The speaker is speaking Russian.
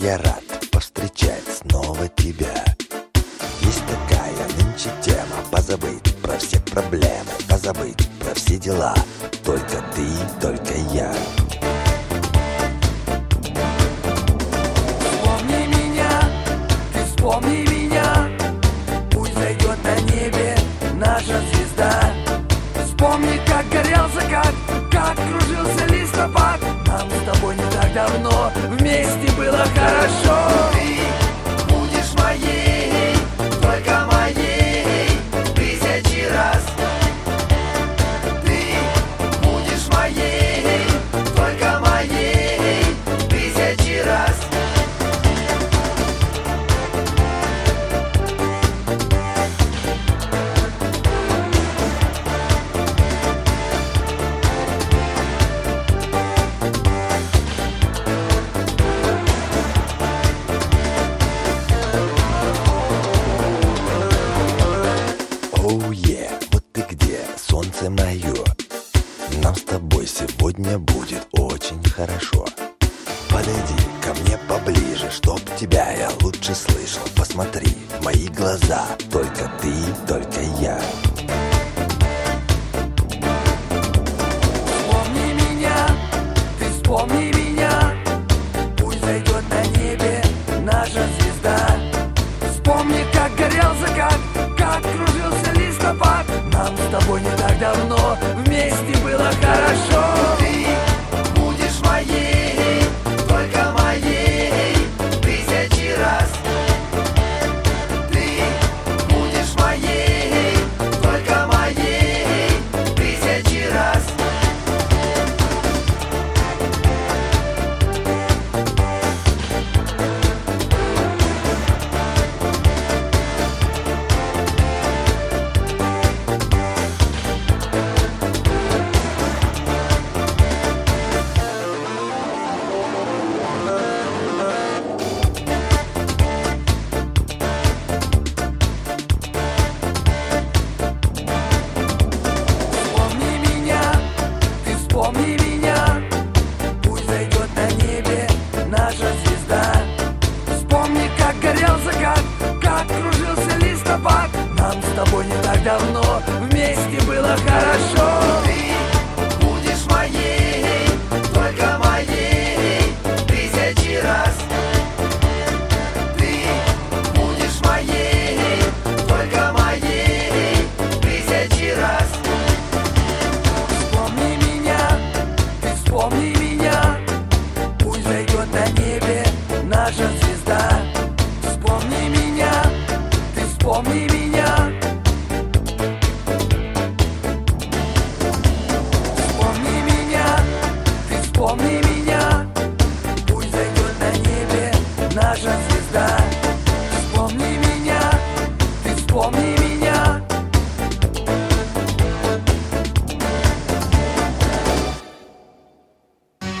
я рад повстречать снова тебя. Есть такая нынче тема: позабыть про все проблемы, позабыть про все дела. Только ты, только я. Вспомни меня, ты вспомни меня. Пусть зайдет на небе наша звезда. Вспомни, как горел закат, как кружился листопад. Нам с тобой не так давно вместе было хорошо. Ты будешь моей, только моей, тысячи раз. Ты будешь моей, только моей, тысячи раз. Оу, вот ты где, солнце мое. Нам с тобой сегодня будет очень хорошо. Подойди ко мне поближе, чтоб тебя я лучше слышал. Посмотри в мои глаза, только ты, только я. Вспомни меня, ты вспомни меня. Пусть зайдет на небе наша звезда. Вспомни, как горел закат, как кружился листопад. Нам с тобой не так давно вместе было хорошо. Ты будешь моей, только моей, тысячи раз. Ты будешь моей, только моей, тысячи раз. Вспомни меня, ты вспомни меня. Пусть зайдет на небе наша звезда. Вспомни, как горел закат, как кружился листопад. Нам с тобой не так давно вместе было хорошо. Ты будешь моей, только моей, тысячи раз. Ты будешь моей, только моей, тысячи раз. Вспомни меня, ты вспомни меня. Пусть зайдет на небе наша звезда. Вспомни меня, ты вспомни меня. Вспомни меня, ты вспомни меня. Пусть зайдет на небе наша звезда. Вспомни меня, ты вспомни